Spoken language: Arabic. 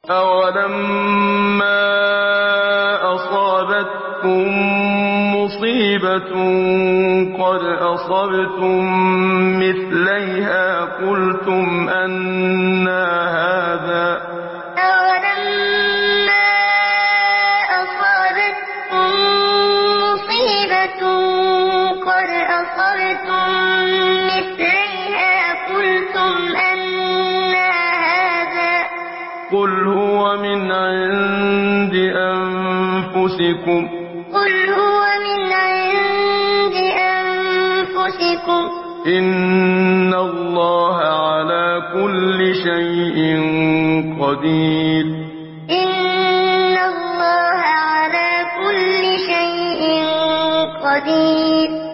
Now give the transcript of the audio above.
أَوَلَمَّا أَصَابَتْكُم مُّصِيبَةٌ قَدْ أَصَبْتُم مِّثْلَيْهَا قُلْتُمْ أَنَّىٰ هَٰذَا ۖ قُلْ هُوَ مِنْ عِندِ أَنفُسِكُمْ ۗ إِنَّ اللَّهَ عَلَىٰ كُلِّ شَيْءٍ قَدِيرٌ إِنَّ اللَّهَ عَلَىٰ كُلِّ شَيْءٍ قَدِيرٌ